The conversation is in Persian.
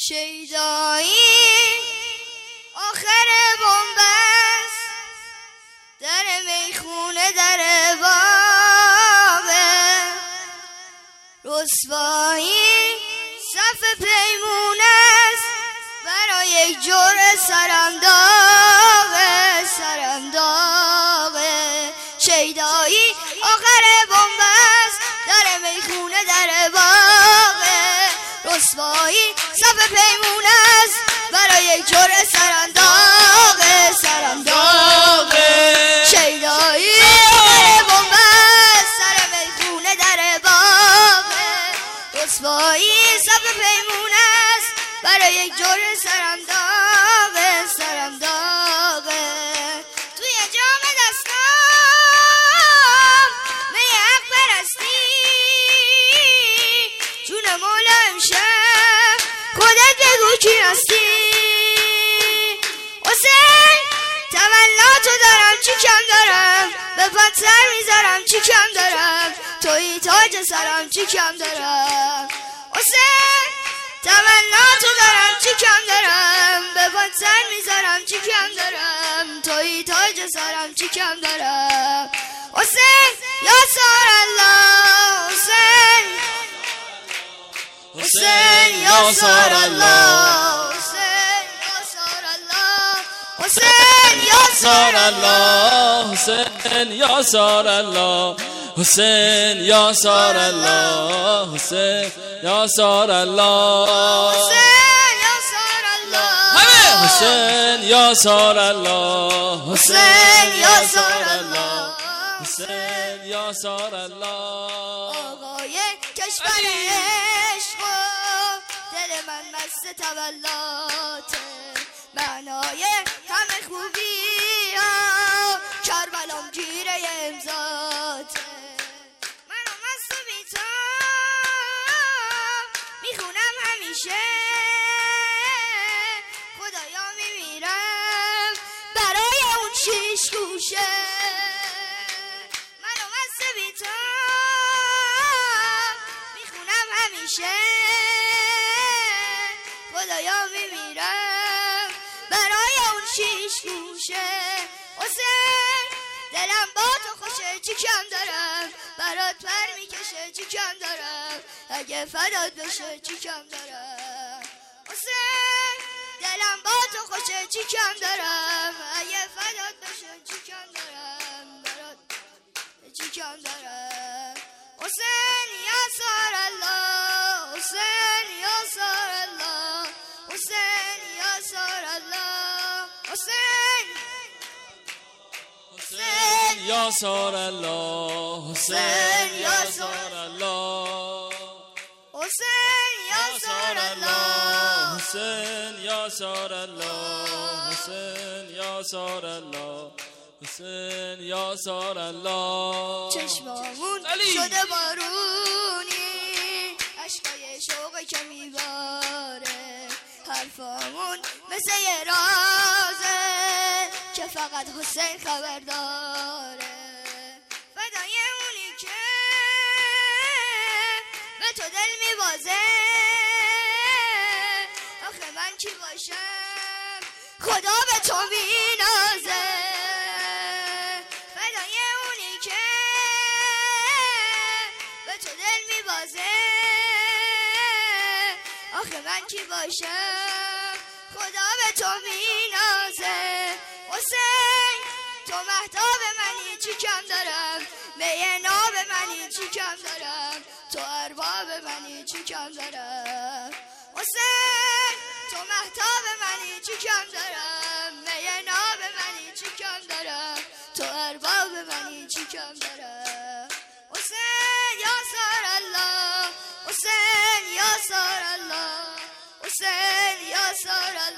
شیدایی آخر بنبست، در میخونه در باغه، رسوایی صف پیمونه است، برای یک جور سرنداغه سرنداغه. شیدایی آخر بنبست، در میخونه در باغه، رسوایی صف پیمونه است، برای یک جور سرنداغه سرنداغه. شیدایی آخر بنبست، در میخونه در باغه، رسوایی صف پیمونه است، برای یک جور سرنداغه سرنداغه. توی جام دستام می حق پرستی، جون مولا امشب خودت بگو کی هستی. حسین تمنا تو دارم چی کم دارم، به پات سر میذارم چی کم دارم، توی تاج سرم چی کم دارم. حسین تمنا تو دارم چی کم دارم، به پات سر میذارم چی کم دارم، توی تاج سرم چی کم دارم. حسین یا سار الله، حسین حسین یا سار الله، حسین یا سار الله، حسین یا سار الله، حسین یا سار الله، حسین یا سار الله، حسین یا سار الله، حسین یا سار الله، حسین یا سار حسین یا سار الله، الله، حسین یا سار الله. آقای کشور عشق و دل من مست تولاته، معنای همه خوبی ها کربلام گیره امضاته. منو مست و بی‌تاب میخونم همیشه، خدایا میمیرم برای اون شیش گوشه. منو مست و بی‌تاب میخونم همیشه، خدایا میمیرم برای اون شیش گوشه. حسین دلم با تو خوشه چی کم دارم، برات پر میکشه چی کم دارم، اگه فدات بشه چی کم دارم. حسین دلم با تو خوشه چی کم دارم، اگه فدات بشه چی کم دارم، برات چی کم دارم. حسین یا سار الله، حسین یا سار الله، حسین یا سار الله، حسین حسین یا سار الله، حسین یا سار الله، حسین یا سار الله، حسین یا سار الله، حسین یا سار الله، حسین یا سار الله. چشمامون شده بارونی، عشقای شوقی که میباره، حرفامون مثل یه رازه که فقط حسین خبر داره. فدای اونی که به تو دل میبازه، آخه من چی باشم خدا به تو مینازه. فدای اونی که به تو دل میبازه، آخه من چی باشم خدا به تو مینازه. حسین تو مهتاب منی چی کم دارم، می ناب منی چی کم دارم، تو ارباب منی چی کم دارم. حسین تو مهتاب منی چی کم دارم، می ناب منی چی کم دارم، تو ارباب منی چی کم دارم. حسین یا سار الله، حسین یا سار الله، حسین یا سار الله.